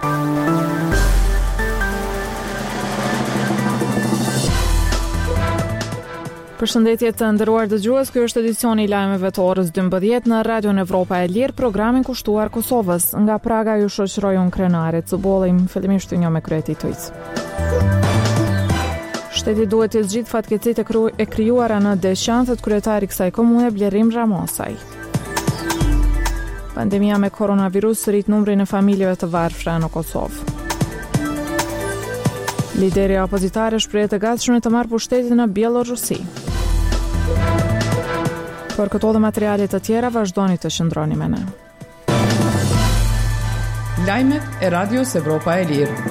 Përshëndetje të nderuar dëgjues, ky është edicioni i lajmeve të orës 12 në Radion Evropa e Lirë, programin kushtuar Kosovës. Nga Praga ju shoqëroj unë Krenare, të bollim fillimisht një me kryet i tujt. Shteti duhet të zgjidhë fatkeqësitë e krijuara në Deçan, thot kryetari i kësaj komune Blerim Ramosaj. Pandemia me koronavirus rrit numrin e familjeve të varfra në Kosovë. Lideri opozitare shprehet të gatshëm të marrë pushtetin në Bielorusi. Për këto dhe materialet të tjera vazhdoni të qëndroni me ne. Lajmet e Radios Evropa e Lirë.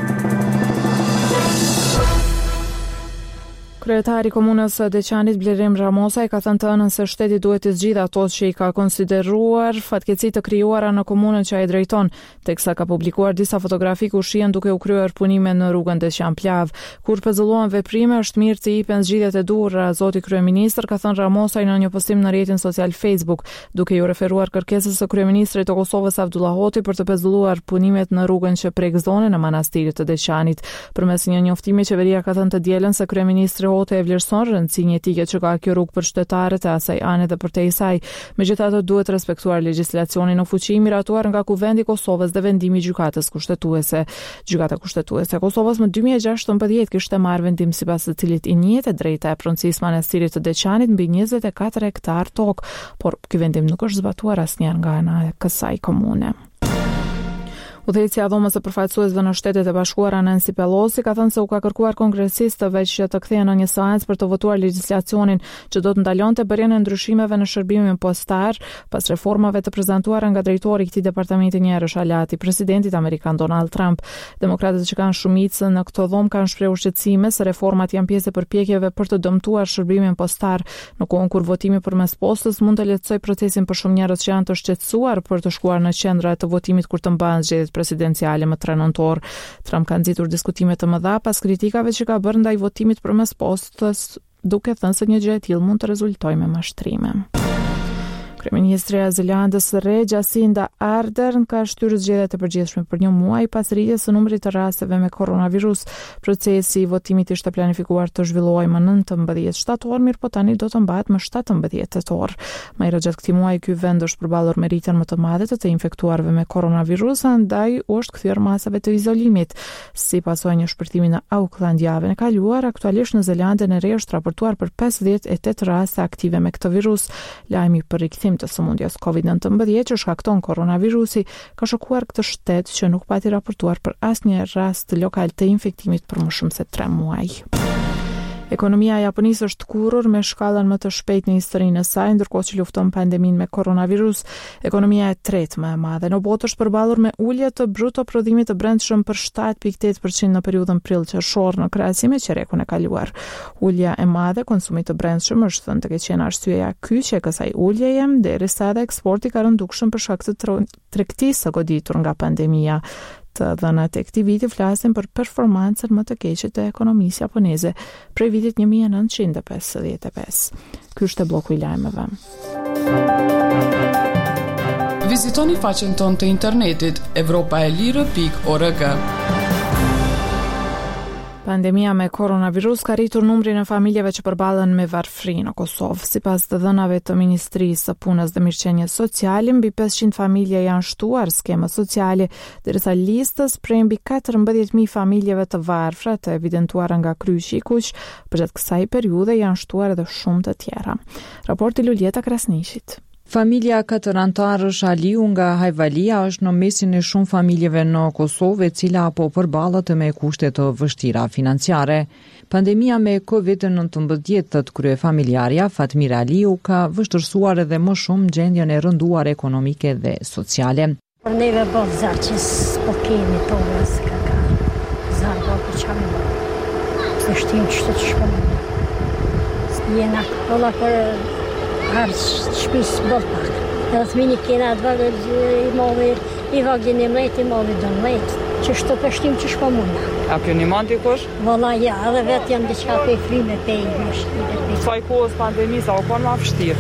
Kryetari i komunës së Deçanit Blerim Ramosaj ka thënë të ënën se shteti duhet të zgjidhë ato që i ka konsideruar fatkeqësitë të krijuara në komunën që ai drejton, teksa ka publikuar disa fotografi ku shihen duke u kryer punime në rrugën Deçan Plav. Kur pezullohen veprime, është mirë të jipen zgjidhjet e duhura, zoti kryeministër, ka thënë Ramosaj në një postim në rrjetin social Facebook, duke ju referuar kërkesës së kryeministrit të Kosovës Abdullah Hoti për të pezulluar punimet në rrugën që prek zonën e manastirit të Deçanit. Përmes një njoftimi, qeveria ka thënë të dielën se kryeministri Hoti e vlerëson rëndësinë etike që ka kjo rrugë për qytetarët e asaj ane dhe për te saj. Megjithatë, duhet respektuar legjislacionin në fuqi miratuar nga Kuvendi i Kosovës dhe vendimi i gjykatës kushtetuese. Gjykata kushtetuese e Kosovës më 2016 kishte marrë vendim sipas të cilit i njëjtë e drejta e pronësisë manastirit të Deçanit mbi 24 hektar tokë, por ky vendim nuk është zbatuar asnjëherë nga ana e kësaj komune. Udhëheqësia e dhomës së përfaqësuesve në Shtetet e Bashkuara Nancy Pelosi ka thënë se u ka kërkuar kongresistëve që të kthehen në një seancë për të votuar legjislacionin që do të ndalonte bërjen e ndryshimeve në shërbimin postar pas reformave të prezantuara nga drejtori i këtij departamenti Njerësh Alati, presidentit amerikan Donald Trump. Demokratët që kanë shumicën në këtë dhomë kanë shprehur shqetësime se reformat janë pjesë e përpjekjeve për të dëmtuar shërbimin postar, në kohën kur votimi përmes postës mund të lehtësojë procesin për shumë njerëz që janë të shqetësuar për të shkuar në qendra të votimit kur të mbahen zgjedhjet presidenciale më 3 nëntor. Trump ka nxitur diskutime të mëdha pas kritikave që ka bërë ndaj votimit përmes postës, duke thënë se një gjë e tillë mund të rezultojë me mashtrime. Kryeministrja e Zelandës së Re, Jacinda Ardern, ka shtyrë zgjedhjet e përgjithshme për një muaj pas rritjes së numrit të rasteve me koronavirus. Procesi i votimit ishte planifikuar të zhvillohej më 19 shtator, mirë po tani do të mbahet më 17 tetor. Më herët gjatë këtij muaji ky vend është përballur me rritjen më të madhe të infektuarve me koronavirus, andaj u është kthyer masave të izolimit. Si pasojë një shpërtimi në Auckland javën e kaluar, aktualisht në Zelandën e Re është raportuar për 58 raste aktive me këtë virus. Lajmi për rikthim të sëmundjes COVID-19 që shkakton koronavirusi ka shokuar këtë shtet që nuk pati raportuar për asnjë rast lokal të infektimit për më shumë se 3 muaj. Ekonomia e Japonisë është kurrur me shkallën më të shpejtë në historinë e saj, ndërkohë që lufton pandeminë me koronavirus. Ekonomia e tretë më e madhe në botë është përballur me ulje të bruto prodhimit të brendshëm për 7.8% në periudhën prill-qershor në krahasim me qerekun e kaluar. Ulja e madhe e konsumit të brendshëm është thënë të ketë qenë arsyeja kyçe e kësaj uljeje, derisa edhe eksporti ka rënë dukshëm për shkak të tregtisë së goditur nga pandemia. Të dhënat e këtij viti flasin për performancën më të keqe të ekonomisë japoneze prej vitit 1955. Ky është bloku i lajmeve. Vizitoni faqen tonë të internetit europaelire.org. Pandemia me koronavirus ka rritur numrin e familjeve që përballen me varfëri në Kosovë. Sipas të dhënave të Ministrisë së Punës dhe Mirëqenies Sociale, mbi 500 familje janë shtuar skemës sociale, derisa listës prej mbi 14.000 familjeve të varfra të evidentuara nga Kryqi i Kuq, përgjatë kësaj periudhe janë shtuar edhe shumë të tjera. Raporti Luljeta Krasnishit. Familja 4 antarësh Aliu nga Hajvalia është në mesin e shumë familjeve në Kosovë, e cila po përballet me kushte të vështira financiare. Pandemia me COVID-19 të kryefamiljarja Fatmir Aliu ka vështirësuar edhe më shumë gjendjen e rënduar ekonomike dhe sociale. Për neve bëllë zarë që s'po kemi tonë, s'ka ka zarë bëllë për qamë. Se shtim qështë që shpëmë. S'jena këlla për harë shpisë bëllë pak. Dhe të mini kena të vagë i vagin e mlejt, i mali do mlejt. Që shtë pështim që shpëmuna. A kjo një mandi kush? Vëlla ja, edhe vetë jam diqka për frime për i mështë. Saj kohës pandemisë, a u konë ma fështirë?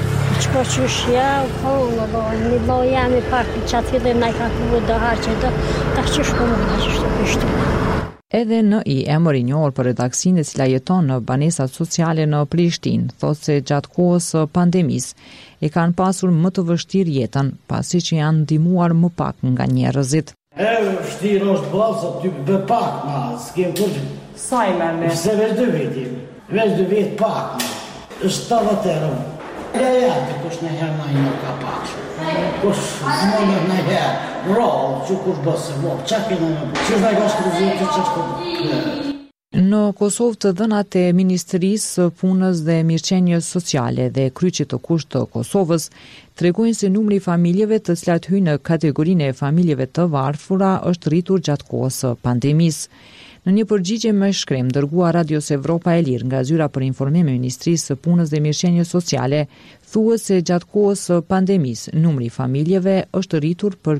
Shko qyshja, po më bojnë, mi boj jam I pak që atë fillim na I ka kuvu do harqe do, ta që shko më në që shto pishtu. Edhe NI emër I njohur për redaksin e cila jeton në banesat sociale në Prishtinë, thotë se gjatë kohës së pandemisë e kanë pasur më të vështirë jetën, pasi që janë ndihmuar më pak nga njerëzit. Vështirë është balë, ty bë pak ma, s'kem kur... Sa I me? Se veç 2 viti, veç 2 vit pak ma, është 70 Ja, kush në herë na I në ka pak shumë. Kush zmonër në herë, rrallë, që kush bësë, qa kena në bërë, që në ka shkruzitë, që shkruzitë. Në Kosovë të dhënat e Ministrisë së Punës dhe Mirëqenies Sociale dhe Kryqit të Kusht të Kosovës tregojnë se numri I familjeve të cilat hyjnë në kategorinë e familjeve të varfura është rritur gjatë kohës së pandemisë. Në një përgjigje me shkrim dërguar Radios Evropa e Lirë nga zyra për informim e Ministrisë së Punës dhe Mirëqenies Sociale, thuhet se gjatë kohës së pandemisë numri I familjeve është rritur për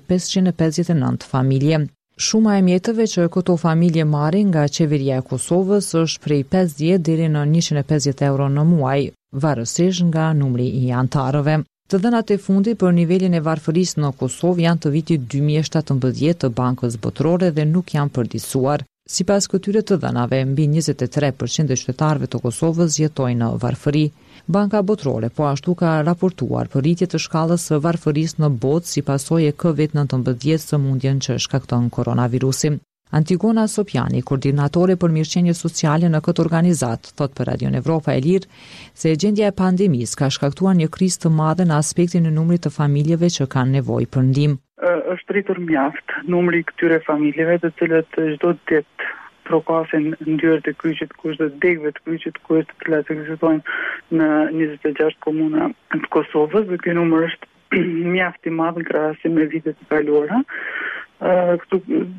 559 familje. Shuma e mjeteve që këto familje marrin nga qeveria e Kosovës është prej 50 deri në 150 euro në muaj, varësisht nga numri I antarëve. Të dhënat e fundit për nivelin e varfërisë në Kosovë janë të vitit 2017 të Bankës Botërore dhe nuk janë përditësuar. Sipas këtyre të dhënave, mbi 23% e qytetarëve të Kosovës jetojnë në varfëri. Banka Botërore po ashtu ka raportuar për rritje të shkallës së varfërisë në botë si pasojë e COVID-19 sëmundjen që shkakton koronavirusi. Antigona Sopjani, koordinatore për mirëqenie sociale në këtë organizat, thot për Radion Evropa e Lirë se gjendja e pandemisë ka shkaktuar një krizë të madhe në aspektin e numrit të familjeve që kanë nevojë për ndihmë. Është rritur mjaft numri I këtyre familjeve të cilët çdo ditë trokasin ndyrët e kryqit kusht dhe degëve të kryqit kusht të cilat ekzistojnë në 26 komuna të Kosovës dhe ky numër është mjaft I madh në krahasim me vitet e kaluara. Këtu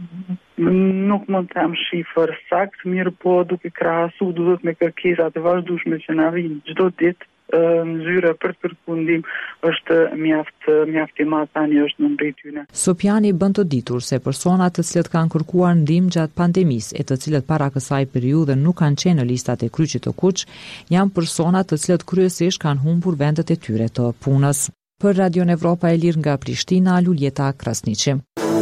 nuk mund të jam shifër sakt, mirë po duke krahasu duhet me kërkesat e vazhdueshme që na vijnë çdo ditë zyra për të kërkuar ndihmë është mjaft I madh tani është numri I tyre. Sopjani bën të ditur se personat të cilët kanë kërkuar ndihmë gjatë pandemisë e të cilët para kësaj periudhe nuk kanë qenë në listat e kryqit të Kuq, janë persona të cilët kryesisht kanë humbur vendet e tyre të punës. Për Radion Evropa e Lirë nga Prishtina, Luljeta Krasniqi.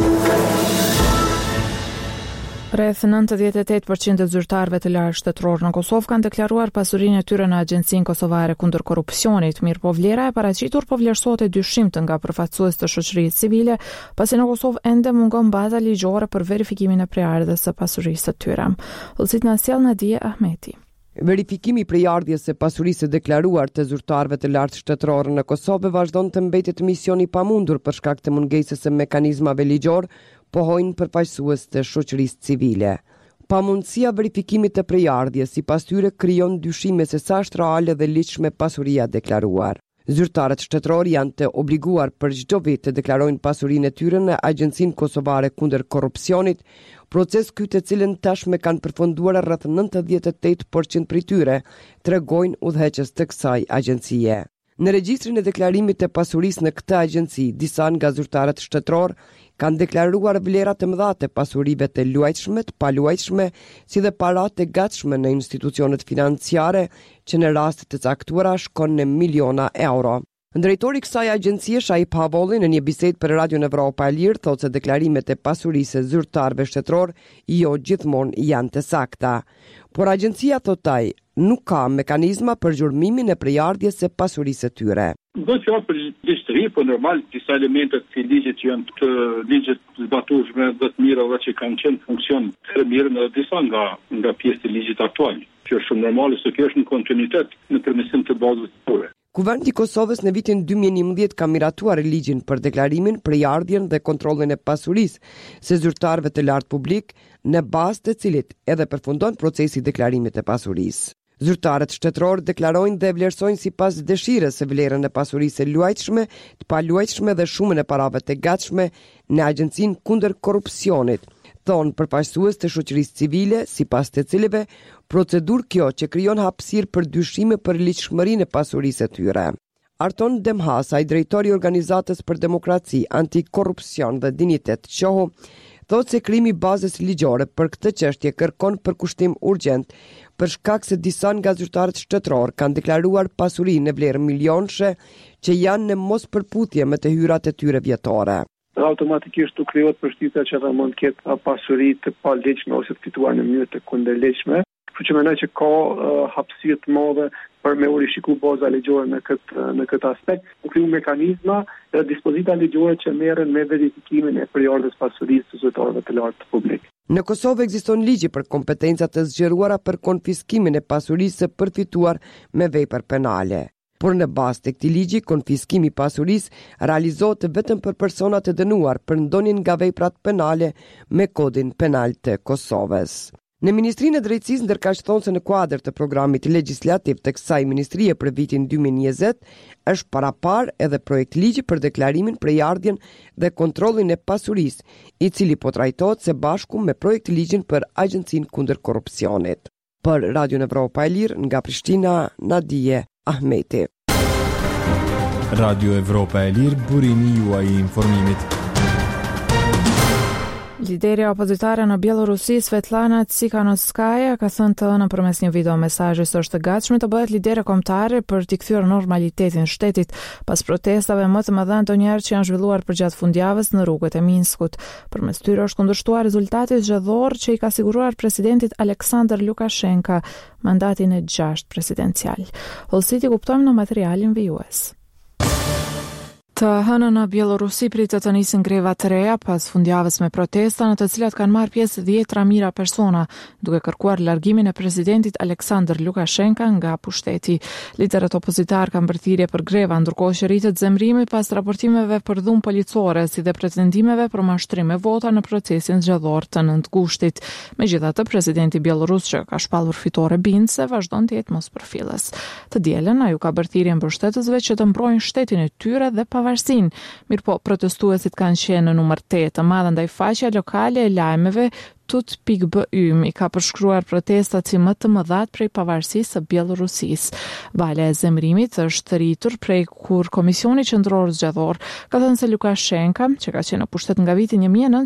Rreth 98% e zyrtarëve të lartë shtetëror në Kosovë kanë deklaruar pasurinë e tyre në Agjencinë Kosovare kundër korrupsionit, mirë po vlera e paraqitur po vlerësohet e dyshimt nga përfaqësues të shoqërisë civile, pasi në Kosovë ende mungon baza ligjore për verifikimin e prejardhjes së pasurisë së tyre. Ulësit na sjell Nadia Ahmeti. Verifikimi I prejardhjes së pasurisë deklaruar të zyrtarëve të lartë shtetëror në Kosovë vazhdon të mbetet mision I pamundur për shkak të mungesës së mekanizmave ligjor, pohojnë përfaqësues të shoqërisë civile. Pamundësia verifikimit të prejardhjes sipas tyre krijon dyshime se sa është reale dhe ligjshme pasuria deklaruar. Zyrtarët shtetëror janë të obliguar për çdo vit të deklarojnë pasurinë e tyre në Agjencinë Kosovare kundër korrupsionit, proces ky të cilën tashmë kanë përfunduar rreth 98% prej tyre, tregojnë udhëheqës të kësaj agjencie. Në regjistrin e deklarimit të pasurisë në këtë agjenci, disa nga zyrtarët shtetëror kanë deklaruar vlera të mëdha të pasurive të luajtshme, të paluajtshme, si dhe paratë të gatshme në institucionet financiare, që në raste të caktuara shkon në miliona euro. Drejtori I kësaj agjencie, Shaip Havolli, në një bisedë për Radion Evropa e Lirë, thotë se deklarimet e pasurisë së zyrtarëve shtetëror jo gjithmonë janë të sakta. Por agjencia thotaj nuk ka mekanizma për gjurmimin e prejardhjes së pasurisë së tyre. Do të japë ligj të ri, po normal disa elemente të ligjit që janë të ligjet zbatueshme dhe të mira dhe që kanë qenë funksion të mirë në disa nga pjesët e ligjit aktual, që është shumë normale se kjo është në kontinuitet në përmirësim të bazës së tyre. Kuverni I Kosovës në vitin 2011 ka miratuar ligjin për deklarimin, prejardhjen dhe kontrollin e pasurisë së zyrtarëve të lartë publik, në bazë të cilit edhe përfundon procesi I deklarimit të pasurisë. Zyrtarët shtetëror deklarojnë dhe vlerësojnë sipas dëshirës së vlerën e pasurisë së luajtshme, të paluajtshme dhe shumën e parave të gatshme në Agjencinë kundër korrupsionit, thonë përfaqësues të shoqërisë civile, sipas të cilëve procedurë kjo që krijon hapësirë për dyshime për ligjshmërinë e pasurisë së tyre. Arton Demhasaj, drejtori I Organizatës për Demokraci, Antikorrupsion dhe Dinitet, qohu, thotë se krijimi i bazës ligjore për këtë çështje kërkon përkushtim urgjent për shkak se disa nga zyrtarët shtetëror kanë deklaruar pasuri në vlerë milionëshe që janë në mos përputhje me të hyrat e tyre vjetore. Automatikisht u krijohet përshtypja që ata mund të ketë pasuri të palegjshme ose të fituar në mënyrë të kundërlegjshme. Kështu që mendoj që ka hapësirë të madhe për me u rishiku baza ligjore në këtë aspekt. U kriju mekanizma dhe dispozita ligjore që merren me verifikimin e periudhës pasurisë të zyrtarëve të lartë publik. Në Kosovë ekziston ligji për kompetencat të zgjeruara për konfiskimin e pasurisë së përfituar me vepër penale. Por në bazë të këtij ligji, konfiskimi i pasurisë realizohet vetëm për personat e dënuar për ndonjën nga veprat penale me kodin penal të Kosovës. Në Ministrinë e Drejtësisë ndërkaq thonë se në kuadër të programit legjislativ të kësaj ministrie për vitin 2020 është parapar edhe projekt ligji për deklarimin, prejardhjen dhe kontrollin e pasurisë, i cili po trajtohet së bashku me projekt ligjin për Agjencinë kundër korrupsionit. Për Radio Evropa e Lirë nga Prishtina, Nadije Ahmeti. Radio Evropa e Lirë, burimi juaj i informimit. Lideri opozitare në Bielorusi, Svetlana Tsikhanouskaya, ka thënë të ënë përmes një video mesazhi se është e gatshme të bëhet lidere kombëtare për t'i kthyer normalitetin shtetit pas protestave më të mëdha ndonjëherë që janë zhvilluar përgjatë fundjavës në rrugët e Minskut. Përmes tyre është kundërshtuar rezultati zgjedhor që i ka siguruar presidentit Aleksandr Lukashenka mandatin e 6 presidencial. Hollësiti kuptojmë në materialin vijues. Të hënën në Bielorusi pritet të nisin greva të reja pas fundjavës me protesta në të cilat kanë marrë pjesë 10 mijëra persona, duke kërkuar largimin e presidentit Aleksandr Lukashenka nga pushteti. Liderët opozitar kanë bërë thirrje për greva, ndërkohë që rritet zemrimi pas raportimeve për dhunë policore, si dhe pretendimeve për mashtrim me vota në procesin zgjedhor të 9 gushtit. Megjithatë, presidenti bielorus që ka shpallur fitore bind se vazhdon të jetë mospërfillës. Të dielën ai u ka bërë thirrje mbështetësve që të mbrojnë shtetin e tyre dhe pavarësinë. Mirpo protestuesit kanë qenë në numër 8 të madh ndaj faqja lokale e lajmeve Tut.ym i ka përshkruar protestat si më të mëdhat prej pavarësisë së Bielorusisë. Vala e zemrimit është rritur prej kur Komisioni Qendror Zgjedhor ka thënë se Lukashenka, që ka qenë në pushtet nga viti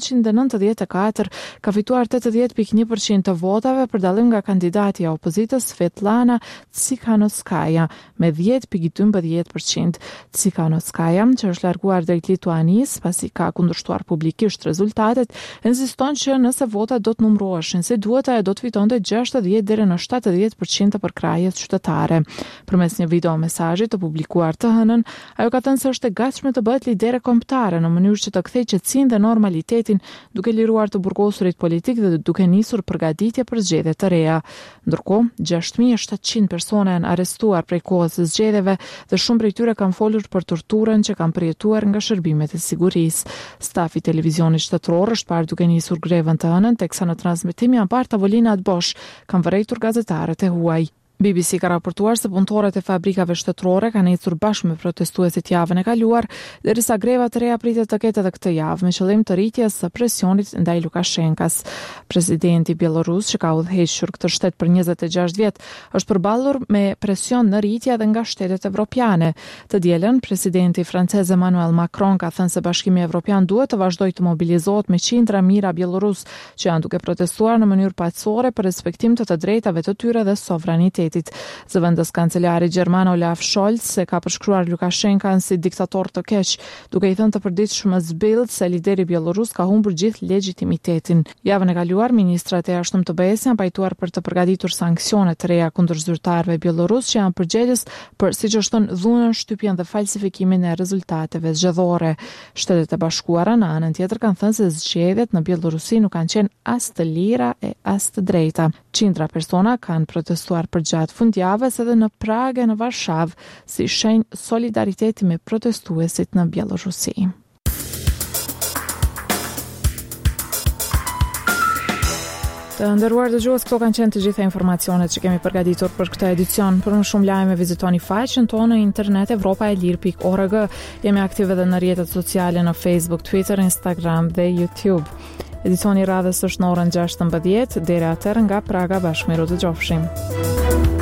1994, ka fituar 80.1% të votave për dallim nga kandidati i opozitës Svetlana Tsikhanouskaya me 10.12%. Tsikhanouskaya, që është larguar drejt Lituanisë pasi ka kundërshtuar publikisht rezultatet, insiston që nëse votat do të numëroheshin si duhet, ajo do të fitonte 60 deri në 70% të përkrahjes qytetare. Përmes një video mesazhi të publikuar të hënën, ajo ka thënë se është e gatshme të bëhet lidere kombëtare në mënyrë që të kthejë qetësinë dhe normalitetin, duke liruar të burgosurit politik dhe duke nisur përgatitje për zgjedhje të reja. Ndërkohë, 6700 persona janë arrestuar prej kohës së zgjedhjeve dhe shumë prej tyre kanë folur për torturën që kanë përjetuar nga shërbimet e sigurisë. Stafi i televizionit shtetëror është parë duke nisur grevën të hënën, teksa në transmetim janë parë tavolinat bosh, kanë vërejtur gazetarët e huaj. BBC ka raportuar se punëtorët e fabrikave shtetërore kanë ecur bashkë me protestuesit javën e kaluar, derisa greva të reja pritet të ketë edhe këtë javë me qëllim të rritjes së presionit ndaj Lukashenkas. Presidenti bielorus, që ka udhëhequr këtë shtet për 26 vjet, është përballur me presion në rritje edhe nga shtetet evropiane. Të dielën, presidenti francez Emmanuel Macron ka thënë se Bashkimi Evropian duhet të vazhdojë të mobilizohet me qindra mijëra bielorus që janë duke protestuar në mënyrë paqësore për respektim të drejtave të tyre dhe sovranitetit. Zëvendës kancelari gjerman Olaf Scholz se ka përshkruar Lukashenkan si diktator të keq, duke i thënë të përditshmës Bild se lideri bielorus ka humbur gjithë legjitimitetin. Javën e kaluar, ministrat e jashtëm të BE-s janë pajtuar për të përgatitur sanksione të reja kundër zyrtarëve bielorus që janë përgjegjës për, siç është thënë, dhunën, shtypjen dhe falsifikimin e rezultateve zgjedhore. Shtetet e Bashkuara në anën tjetër kanë thënë se zgjedhjet në Bielorusi nuk kanë qenë as të lira e as të drejta. Qindra persona kanë protestuar përgjatë fundjavës edhe në Prag e në Varshavë si shenjë solidariteti me protestuesit në Bielorusi. Të nderuar dëgjues, këto kanë qenë të gjitha informacionet që kemi përgatitur për këtë edicion. Për më shumë lajme vizitoni faqen tonë në internet evropaelir.org. Jemi aktive edhe në rrjetet sociale në Facebook, Twitter, Instagram dhe YouTube. Edicioni radhës është në orën 16:00. Deri atëherë nga Praga bashkë me Dëgjofshim.